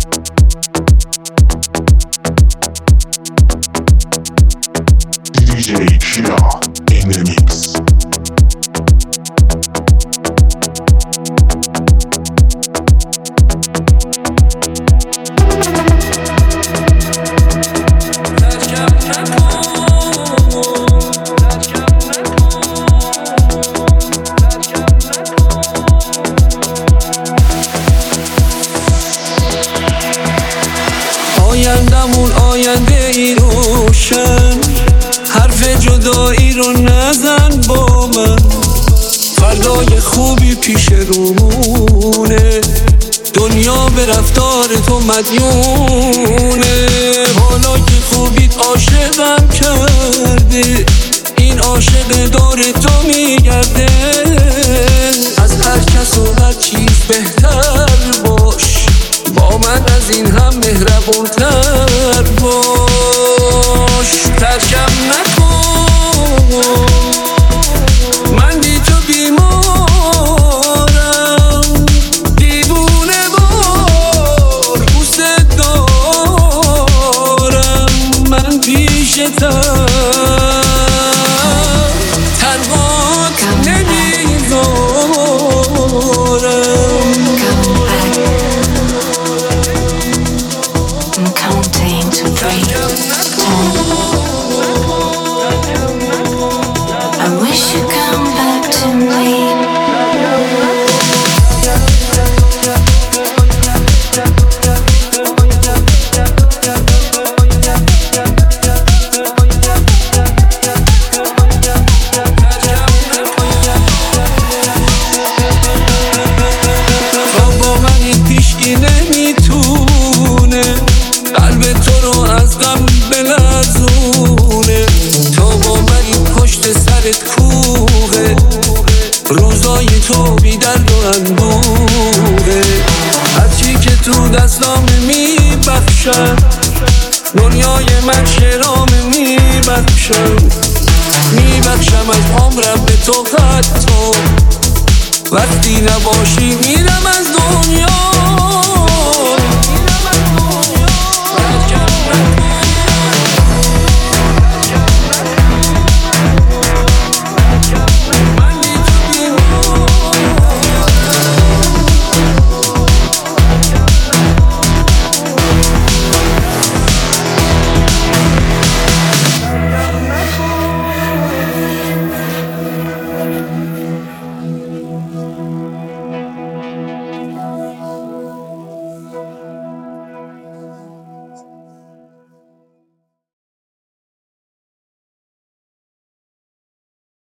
DJ Killa in the mix. آیندمون آینده ای روشن، حرف جدایی رو نزن با من. فردای خوبی پیش رومونه، دنیا به رفتار تو مدیونه. حالا که خوبیت عاشقم کرده، این عاشق دور تو میگرده. از هر کس و هر چیز بهتر باش، با من از این هم مهربونتر باش. ترکم نکن، من بی تو بیمارم، دیوونه وار دوست دارم. من پیشتم تنهات نمیذارم. Counting to 3, 2. I wish you'd come back to me. تا با من این پیشگی نمیتونه قلب تو رو از غم بلرزونه. تا با من این پشت سرت کوه، روزای تو بی درد و اندوه. هرچی که تو دستام میبخشم، دنیای من شرام میبخشم. میبخشم از عمرم به تو حتی وقتی نباشی میرم از دنیا.